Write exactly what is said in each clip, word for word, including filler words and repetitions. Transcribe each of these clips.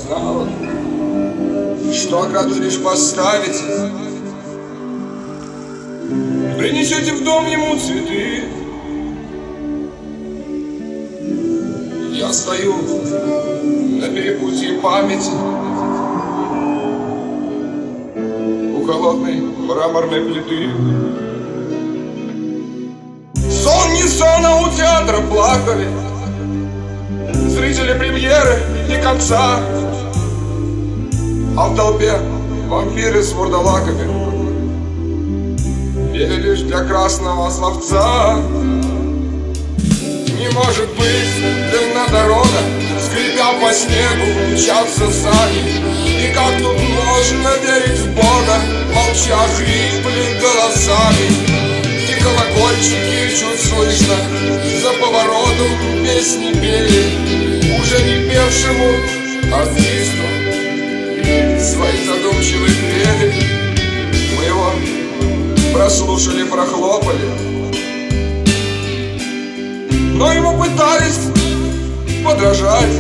знала, что ограду лишь поставите, принесете в дом ему цветы. Я стою на перепутье памяти у холодной мраморной плиты. Сон не сон, а у театра плакали зрители премьеры и конца, а в толпе вампиры с вурдалаками пели лишь для красного словца. Не может быть длинна дорога, скрипя по снегу мчатся сани. И как тут можно верить в Бога, молча хрипли голосами? И колокольчики чуть слышно за поворотом песни пели уже не певшему артисту свои задумчивые трели. Мы его прослушали, прохлопали, но ему пытались подражать.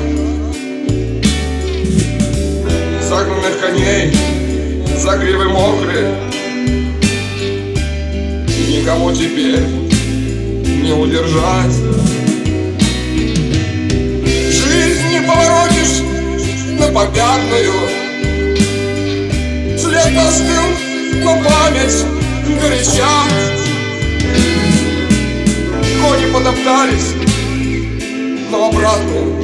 Загнанных коней за гривы мокрые никому теперь не удержать. Жизнь не поворотишь на попятную, след остыл, но память горяча. Кони потоптались, но обратно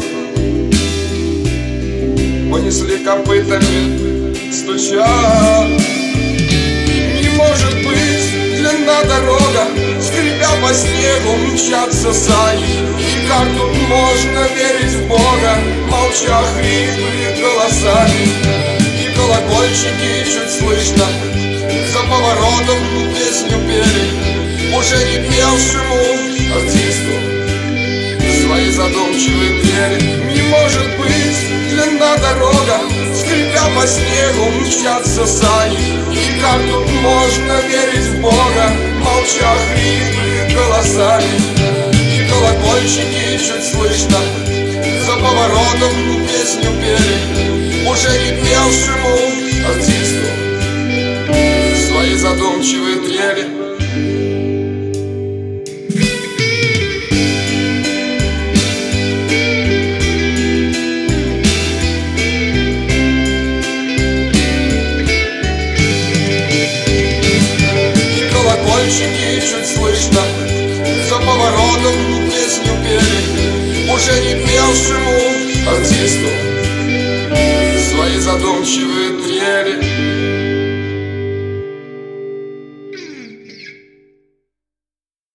понесли копытами стуча. Не может быть длинна дорога, скрипя по снегу мчатся сани. И как тут можно верить в Бога, молча хрипли голосами? И колокольчики чуть слышно за поворотом песню пели уже не певшему артисту свои задумчивые трели. Не может быть длинна дорога, скрипя по снегу мчатся сани. И как тут можно верить в Бога, молча хрипли голосами? И колокольчики чуть слышно за поворотом песню пели уже не певшему артисту свои задумчивые трели. Колокольчики чуть слышно за поворотом песню пели уже не певшему артисту свои задумчивые трели.